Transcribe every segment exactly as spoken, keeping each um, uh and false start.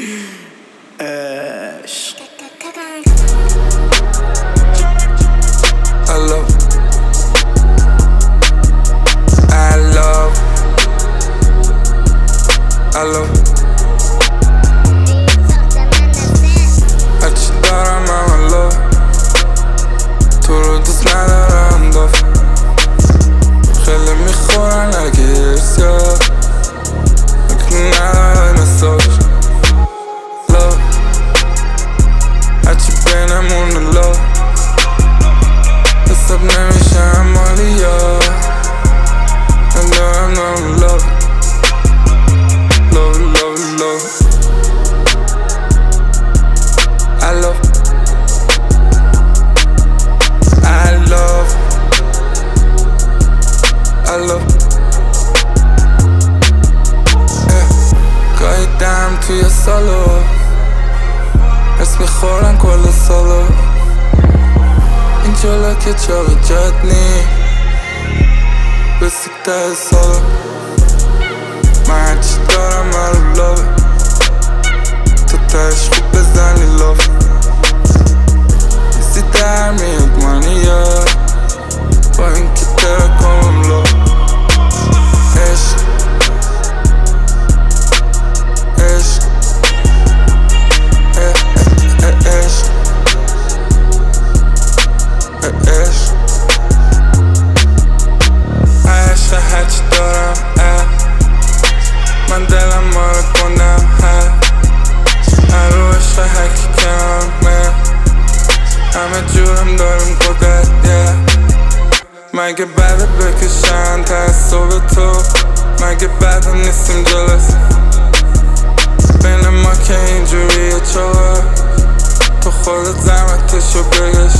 عشق I love I love I love هرچی دارم I'm in love تو رو دوست ندارم داف خیلی میخورن اگه ارسیا اگه نداره مساج love هرچی بینمونه love حساب نمیشم مالی یا من دارم دارم love love love love I love I love I love yeah. گاهی دم توی سالو حس میخورن کل سالو این جلو که چاق جد نی بسیکته سالو من هرچی دارم من رو لابه تو تش خوب بزنی لاف ایزی در میاد منی یا با این که ترکمم لاف عشق عشق عشق عشق عشق هرچی دارم من دلم مارو کنم هر رو عشق هرکی کنمه همه جورم دارم قدرت مگه بده بکشن تعصب تو مگه بده نیستیم جلس بین ما که اینجوریه چوه تو خودت زحمتشو بگش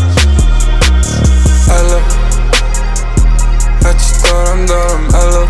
الو هرچی دارم دارم الو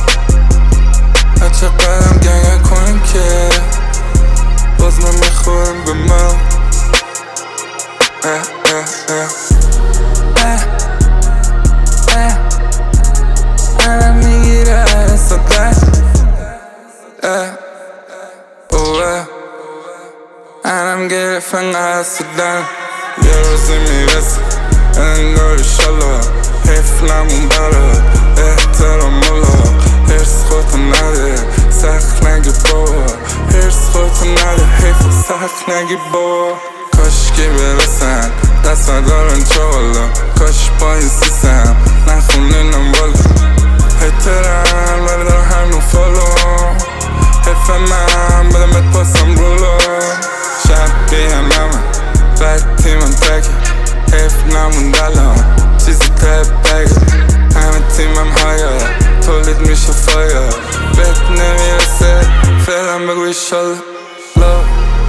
هرچه قدم گنگه کنیم که باز ما میخوریم به من اه اه اه اه اه الان میگیره اصابه اه اوه الان گرفت انقدر سودن یه روزی میرسه انگار ایشالله حفلمون برات احترام ملا هرس خودتو نده سخت نگی بابا هرس خودتو نده حیف سخت نگی بابا کاشکی برسن دست ندارن چوالا کاش با این سیسم نخونینم والا هترم ولی دارم همون فالو حیف من بدم بهت پاسم رولو شبیه همه بد تیمم تکه حیف نموند الان چیزی تب بگه همه تیمم هایا تولید میشه فایا بهت نمیرسه فعلا بگو ایشالله love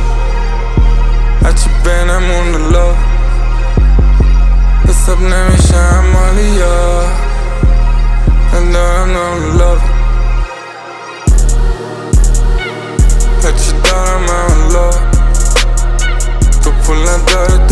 هرچی بینمونه love حساب نمیشم مالی یا من دارم دارم love هرچی دارم I'm in love تو پول نداره